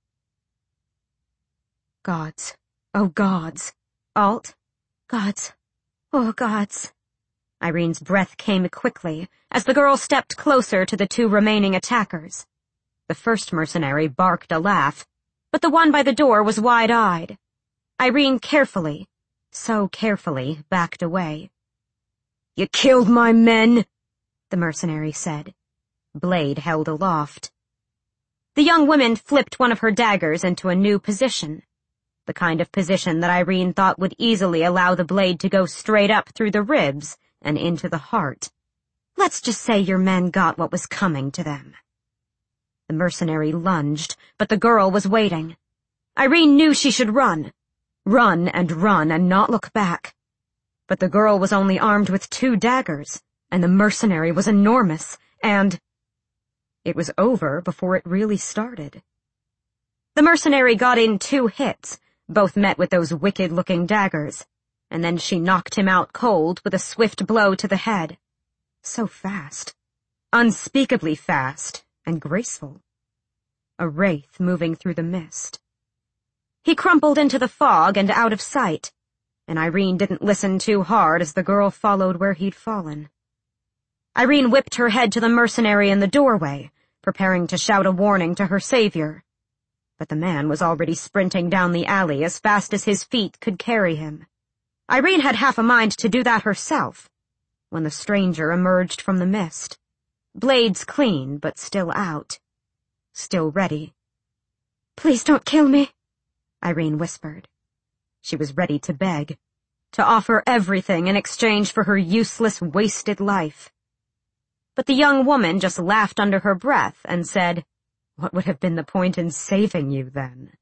Gods. Oh, gods. Alt. Gods. Oh, gods. Irene's breath came quickly as the girl stepped closer to the two remaining attackers. The first mercenary barked a laugh, but the one by the door was wide-eyed. Irene carefully, so carefully, backed away. "You killed my men," the mercenary said, blade held aloft. The young woman flipped one of her daggers into a new position, the kind of position that Irene thought would easily allow the blade to go straight up through the ribs and into the heart. "Let's just say your men got what was coming to them." The mercenary lunged, but the girl was waiting. Irene knew she should run. Run and run and not look back. But the girl was only armed with two daggers, and the mercenary was enormous, and... It was over before it really started. The mercenary got in two hits, both met with those wicked-looking daggers, and then she knocked him out cold with a swift blow to the head. So fast. Unspeakably fast and graceful. A wraith moving through the mist. He crumpled into the fog and out of sight, and Irene didn't listen too hard as the girl followed where he'd fallen. Irene whipped her head to the mercenary in the doorway, preparing to shout a warning to her savior. But the man was already sprinting down the alley as fast as his feet could carry him. Irene had half a mind to do that herself, when the stranger emerged from the mist. Blades clean, but still out. Still ready. "Please don't kill me," Irene whispered. She was ready to beg, to offer everything in exchange for her useless, wasted life. But the young woman just laughed under her breath and said, "What would have been the point in saving you, then?"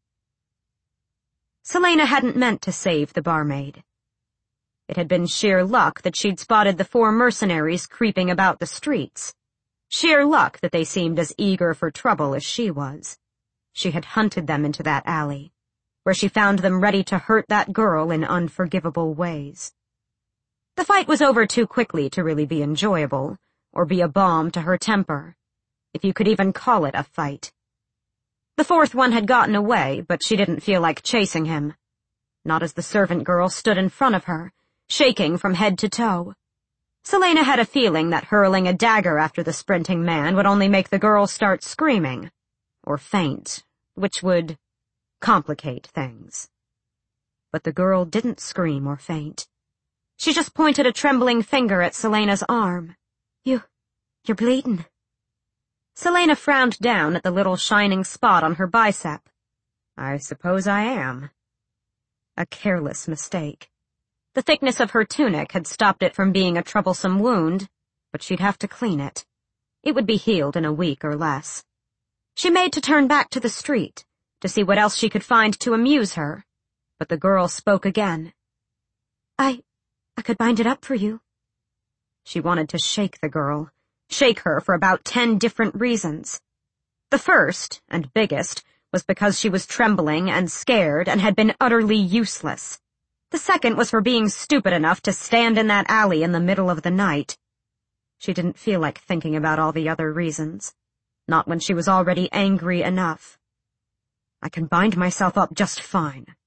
Selena hadn't meant to save the barmaid. It had been sheer luck that she'd spotted the four mercenaries creeping about the streets. Sheer luck that they seemed as eager for trouble as she was. She had hunted them into that alley, where she found them ready to hurt that girl in unforgivable ways. The fight was over too quickly to really be enjoyable, or be a balm to her temper, if you could even call it a fight. The fourth one had gotten away, but she didn't feel like chasing him. Not as the servant girl stood in front of her, shaking from head to toe. Selena had a feeling that hurling a dagger after the sprinting man would only make the girl start screaming, or faint, which would complicate things. But the girl didn't scream or faint. She just pointed a trembling finger at Selena's arm. You, you're bleeding. Selena frowned down at the little shining spot on her bicep. I suppose I am. A careless mistake. The thickness of her tunic had stopped it from being a troublesome wound, but she'd have to clean it. It would be healed in a week or less. She made to turn back to the street, to see what else she could find to amuse her, but the girl spoke again. I, I could bind it up for you. She wanted to shake the girl, shake her for about ten different reasons. The first, and biggest, was because she was trembling and scared and had been utterly useless. The second was for being stupid enough to stand in that alley in the middle of the night. She didn't feel like thinking about all the other reasons, not when she was already angry enough. I can bind myself up just fine,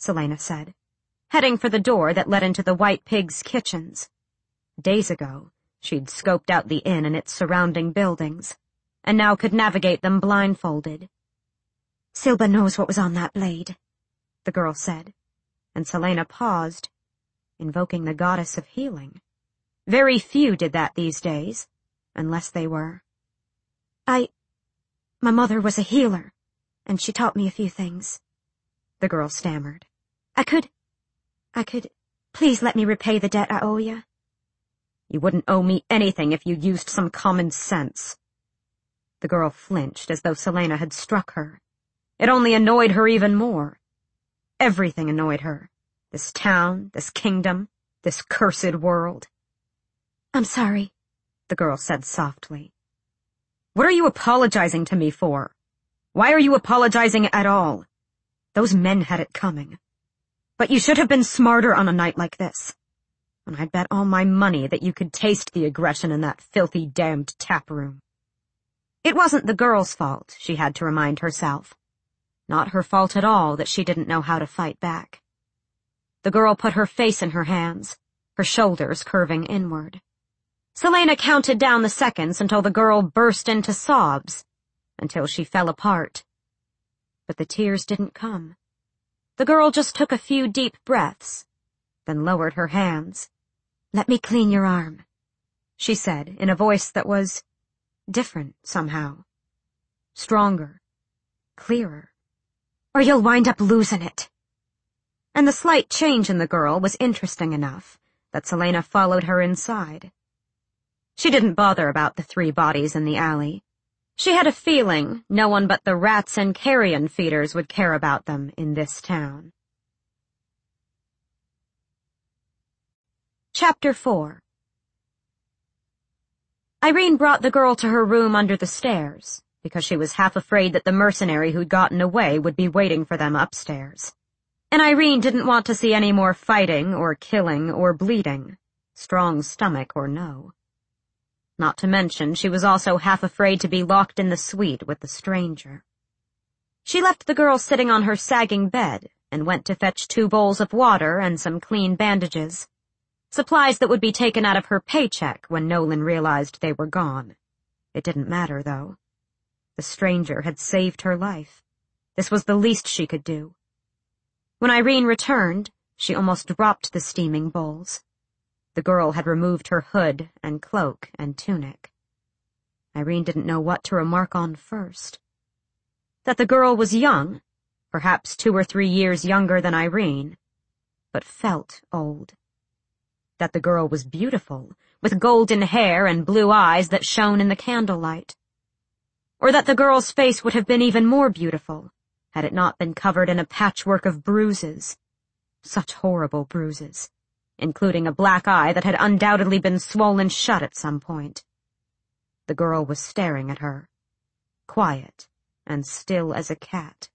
Selena said, heading for the door that led into the White Pig's kitchens. Days ago, she'd scoped out the inn and its surrounding buildings, and now could navigate them blindfolded. Silba knows what was on that blade, the girl said, and Selena paused, invoking the goddess of healing. Very few did that these days, unless they were. I... My mother was a healer, and she taught me a few things, the girl stammered. I could... I could... Please let me repay the debt I owe you. You wouldn't owe me anything if you used some common sense. The girl flinched as though Selena had struck her. It only annoyed her even more. Everything annoyed her. This town, this kingdom, this cursed world. I'm sorry, the girl said softly. What are you apologizing to me for? Why are you apologizing at all? Those men had it coming. But you should have been smarter on a night like this. And I'd bet all my money that you could taste the aggression in that filthy damned tap room. It wasn't the girl's fault, she had to remind herself. Not her fault at all that she didn't know how to fight back. The girl put her face in her hands, her shoulders curving inward. Selena counted down the seconds until the girl burst into sobs, until she fell apart. But the tears didn't come. The girl just took a few deep breaths, then lowered her hands. Let me clean your arm, she said in a voice that was different somehow. Stronger, clearer. Or you'll wind up losing it. And the slight change in the girl was interesting enough that Selena followed her inside. She didn't bother about the three bodies in the alley. She had a feeling no one but the rats and carrion feeders would care about them in this town. Chapter four. Irene brought the girl to her room under the stairs, because she was half afraid that the mercenary who'd gotten away would be waiting for them upstairs. And Irene didn't want to see any more fighting or killing or bleeding, strong stomach or no. Not to mention, she was also half afraid to be locked in the suite with the stranger. She left the girl sitting on her sagging bed and went to fetch two bowls of water and some clean bandages, supplies that would be taken out of her paycheck when Nolan realized they were gone. It didn't matter, though. The stranger had saved her life. This was the least she could do. When Irene returned, she almost dropped the steaming bowls. The girl had removed her hood and cloak and tunic. Irene didn't know what to remark on first. That the girl was young, perhaps two or three years younger than Irene, but felt old. That the girl was beautiful, with golden hair and blue eyes that shone in the candlelight. Or that the girl's face would have been even more beautiful, had it not been covered in a patchwork of bruises. Such horrible bruises, including a black eye that had undoubtedly been swollen shut at some point. The girl was staring at her, quiet and still as a cat.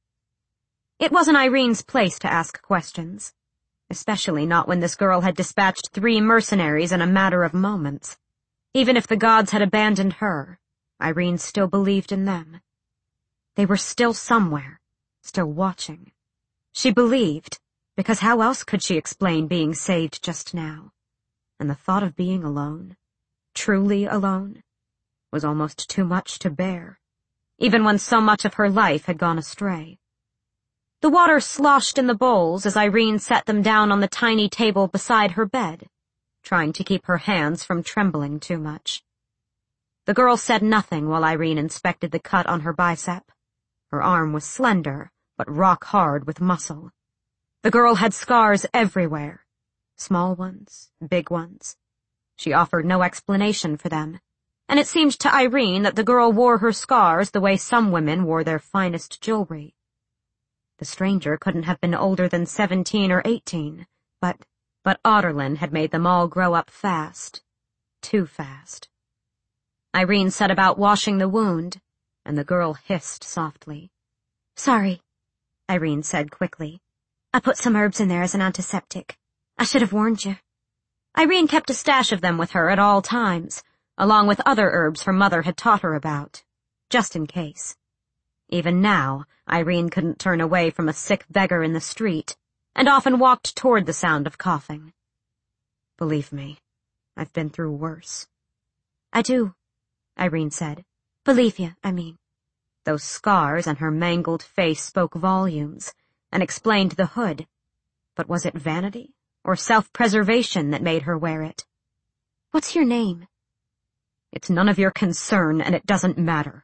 It wasn't Irene's place to ask questions, especially not when this girl had dispatched three mercenaries in a matter of moments. Even if the gods had abandoned her, Irene still believed in them. They were still somewhere, still watching. She believed, because how else could she explain being saved just now? And the thought of being alone, truly alone, was almost too much to bear, even when so much of her life had gone astray. The water sloshed in the bowls as Irene set them down on the tiny table beside her bed, trying to keep her hands from trembling too much. The girl said nothing while Irene inspected the cut on her bicep. Her arm was slender, but rock hard with muscle. The girl had scars everywhere, small ones, big ones. She offered no explanation for them, and it seemed to Irene that the girl wore her scars the way some women wore their finest jewelry. The stranger couldn't have been older than seventeen or eighteen, but, but Otterlin had made them all grow up fast, too fast. Irene set about washing the wound, and the girl hissed softly. Sorry, Irene said quickly. I put some herbs in there as an antiseptic. I should have warned you. Irene kept a stash of them with her at all times, along with other herbs her mother had taught her about, just in case. Even now, Irene couldn't turn away from a sick beggar in the street, and often walked toward the sound of coughing. Believe me, I've been through worse. I do, Irene said. Believe you, I mean. Those scars on her mangled face spoke volumes and explained the hood. But was it vanity or self-preservation that made her wear it? What's your name? It's none of your concern, and it doesn't matter.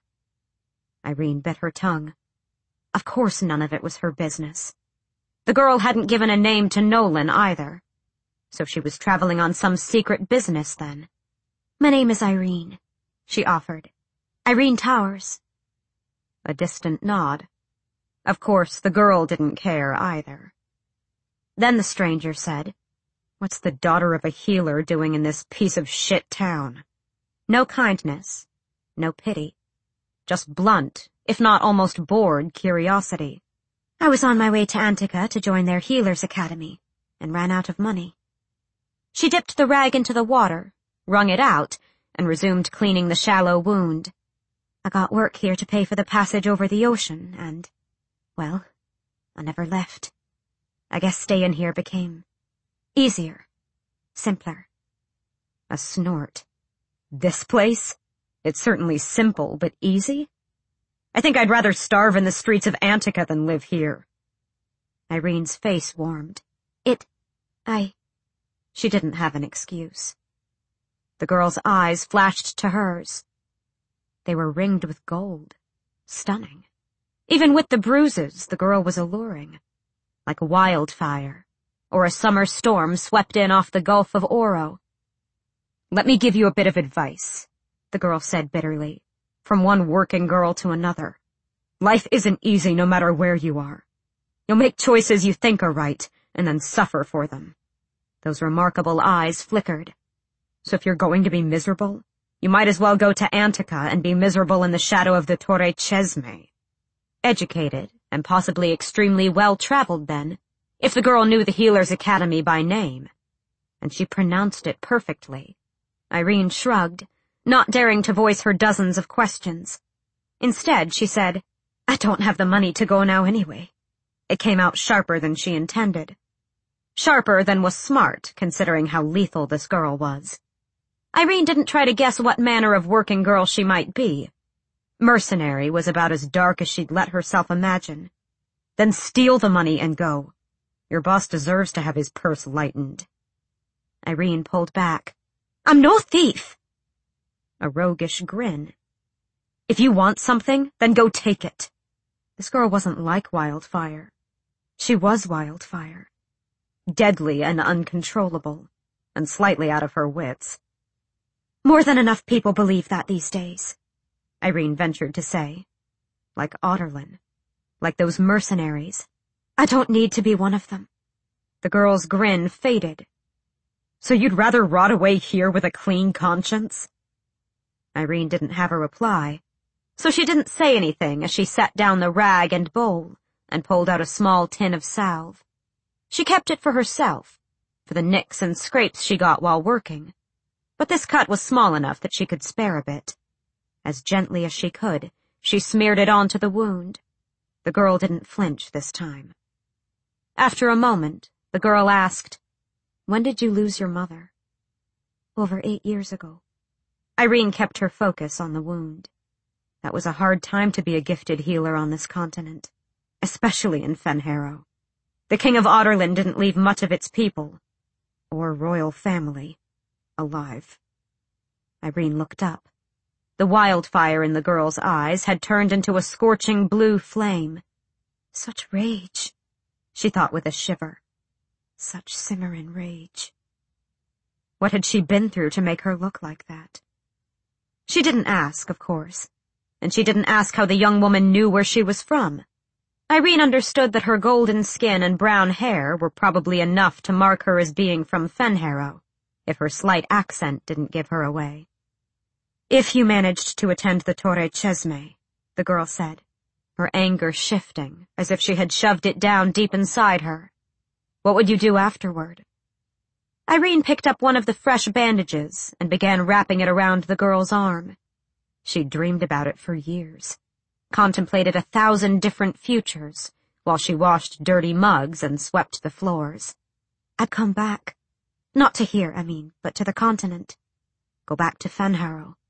Irene bit her tongue. Of course none of it was her business. The girl hadn't given a name to Nolan either. So she was traveling on some secret business then. My name is Irene, she offered. Irene Towers. A distant nod. Of course, the girl didn't care either. Then the stranger said, "What's the daughter of a healer doing in this piece of shit town?" No kindness, no pity. Just blunt, if not almost bored, curiosity. I was on my way to Antica to join their healers' academy, and ran out of money. She dipped the rag into the water, wrung it out, and resumed cleaning the shallow wound. I got work here to pay for the passage over the ocean, and, well, I never left. I guess staying here became easier, simpler. A snort. This place? It's certainly simple, but easy? I think I'd rather starve in the streets of Antica than live here. Irene's face warmed. It... I... She didn't have an excuse. The girl's eyes flashed to hers. They were ringed with gold. Stunning. Even with the bruises, the girl was alluring. Like wildfire, or a summer storm swept in off the Gulf of Oro. "Let me give you a bit of advice," the girl said bitterly, from one working girl to another. "Life isn't easy no matter where you are. You'll make choices you think are right, and then suffer for them." Those remarkable eyes flickered. "So if you're going to be miserable, you might as well go to Antica and be miserable in the shadow of the Torre Cesme." Educated, and possibly extremely well-traveled then, if the girl knew the Healer's Academy by name. And she pronounced it perfectly. Irene shrugged, not daring to voice her dozens of questions. Instead, she said, "I don't have the money to go now anyway." It came out sharper than she intended. Sharper than was smart, considering how lethal this girl was. Irene didn't try to guess what manner of working girl she might be. Mercenary was about as dark as she'd let herself imagine. Then steal the money and go. Your boss deserves to have his purse lightened. Irene pulled back. "I'm no thief!" A roguish grin. "If you want something, then go take it." This girl wasn't like Wildfire. She was Wildfire. Deadly and uncontrollable, and slightly out of her wits. "More than enough people believe that these days," Irene ventured to say. Like Otterlin. Like those mercenaries. "I don't need to be one of them." The girl's grin faded. "So you'd rather rot away here with a clean conscience?" Irene didn't have a reply, so she didn't say anything as she set down the rag and bowl and pulled out a small tin of salve. She kept it for herself, for the nicks and scrapes she got while working, but this cut was small enough that she could spare a bit. As gently as she could, she smeared it onto the wound. The girl didn't flinch this time. After a moment, the girl asked, "When did you lose your mother?" "Over eight years ago." Irene kept her focus on the wound. That was a hard time to be a gifted healer on this continent, especially in Fenharrow. The King of Otterlin didn't leave much of its people, or royal family, alive. Irene looked up. The wildfire in the girl's eyes had turned into a scorching blue flame. Such rage, she thought with a shiver. Such simmering rage. What had she been through to make her look like that? She didn't ask, of course, and she didn't ask how the young woman knew where she was from. Irene understood that her golden skin and brown hair were probably enough to mark her as being from Fenharrow, if her slight accent didn't give her away. "If you managed to attend the Torre Cesme," the girl said, her anger shifting, as if she had shoved it down deep inside her. "What would you do afterward?" Irene picked up one of the fresh bandages and began wrapping it around the girl's arm. She'd dreamed about it for years, contemplated a thousand different futures, while she washed dirty mugs and swept the floors. I'd come back. Not to here, I mean, but to the continent. Go back to Fenharrow.